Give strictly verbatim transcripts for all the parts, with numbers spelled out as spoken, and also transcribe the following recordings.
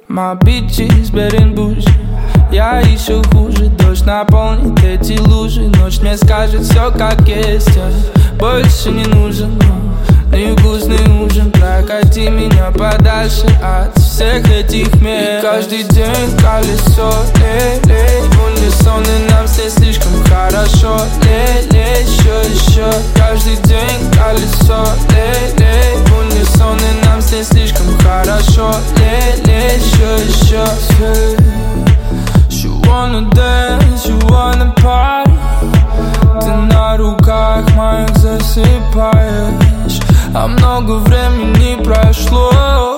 My bitches bad and bougie. Я еще хуже. Дождь наполнит эти лужи. Ночь мне скажет все как есть. Я больше не нужен, но невкусный ужин. Прокати меня подальше от всех этих мест. И каждый день колесо, лей-лей, в унисон, и нам все слишком хорошо. Лей-лей, еще, еще. Каждый день колесо, лей-лей, в унисон, и нам все слишком хорошо. Лей-лей, еще, еще. You wanna dance, you wanna party. Ты на руках моих засыпаешь. А много времени прошло,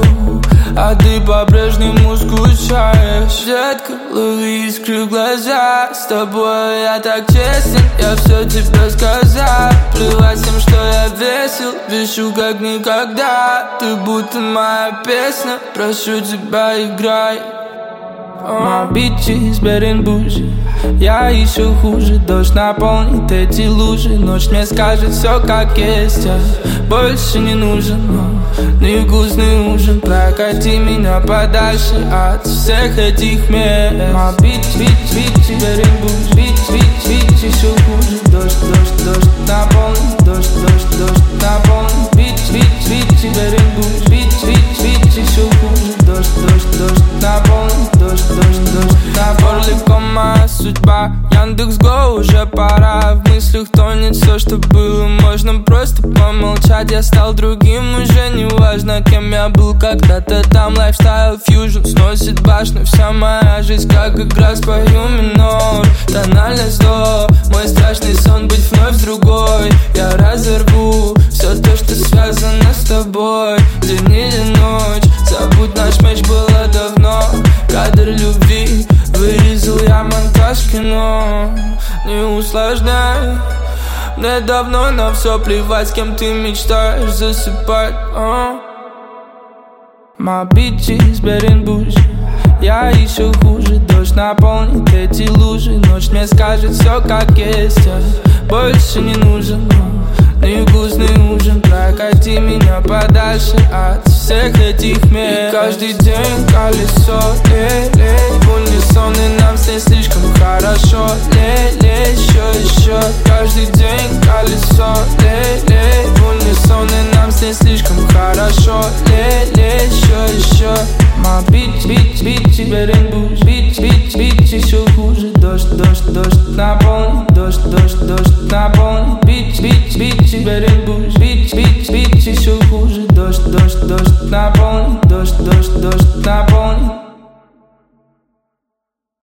а ты по-прежнему скучаешь. Детка, лови искры в глаза. С тобой я так честен, я все тебе сказал. Плевать всем, что я весел, вешу как никогда. Ты будто моя песня, прошу тебя, играй. My bitches bad and bougie. Я еще хуже. Дождь наполнит эти лужи. Ночь мне скажет все как есть. Я больше не нужен, но невкусный ужин. Прокати меня подальше от всех этих мест. My bitch, bitch, bitch, bad and bougie. Bitch, bitch, bitch, еще хуже. Дождь, дождь, дождь наполнит. Дождь, дождь, дождь наполнит. Bitch, bitch, bitch, bad and bougie. Bitch, bitch, bitch, еще хуже. Дождь, дождь, дождь наполнит. Дождь, дождь, дождь. На горле моя судьба. Яндекс.Го, уже пора. В мыслях тонет все, что было. Можно просто помолчать. Я стал другим, уже не важно, кем я был когда-то там. Лайфстайл фьюжн сносит башню. Вся моя жизнь как игра, спою минор. Тональность до. Мой страшный сон быть вновь другой. Я разорву все то, что связано с тобой. День или ночь, забудь, наш матч было давно. Кадр любви вырезал я, монтаж кино. Не усложняй, мне давно на все плевать, с кем ты мечтаешь засыпать. uh. My bitches bad and bougie. Я еще хуже. Дождь наполнит эти лужи. Ночь мне скажет все как есть. Я больше не нужен, но невкусный ужин. Прокати меня подальше от всех этих мест. И каждый день колесо, лей-лей, в унисон, и нам все слишком хорошо. Лей-лей, еще, еще. Каждый день колесо, лей-лей, в унисон, и нам все слишком хорошо. Лей-лей, еще, еще. My bitch, bitch, bitch, bad and bougie. Bitch, bitch, bitch, еще хуже. Дождь, дождь, дождь наполнит. Дождь, дождь, дождь наполнит. Bitch, bitch, bitch, bad and bougie. Bitch, bitch, bitch, еще хуже. Дождь, дождь, дождь наполнит. Дождь, дождь, дождь наполнит.